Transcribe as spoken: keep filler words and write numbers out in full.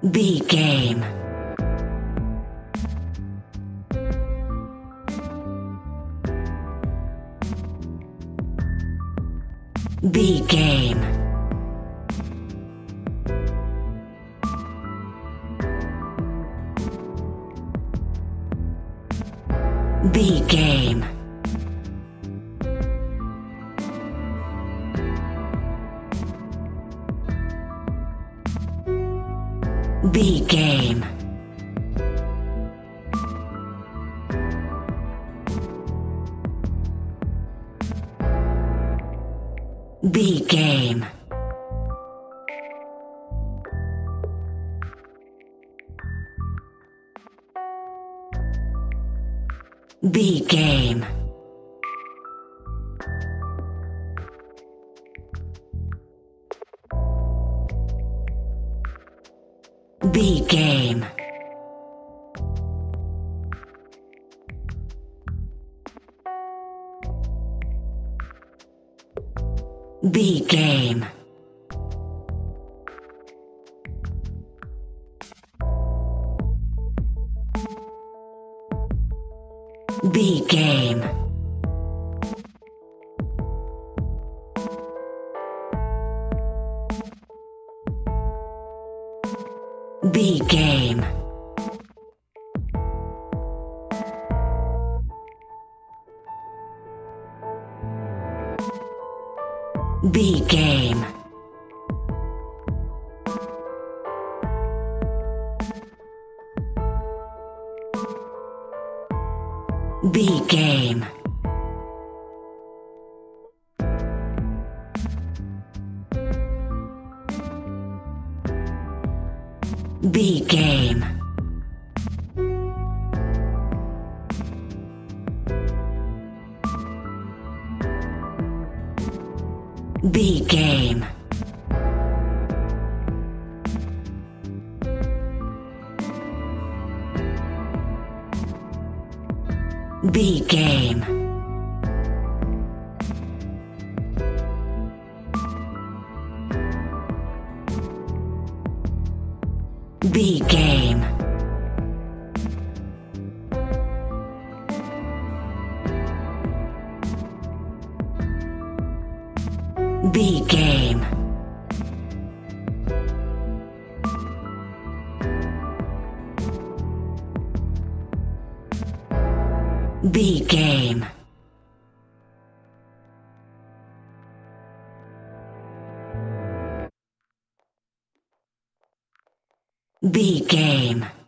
B game. B game. B game. B game. B game. B game. B game. B game. B game. B game. B game. B game. B game. B game. B game. B game. B game. B game. B game.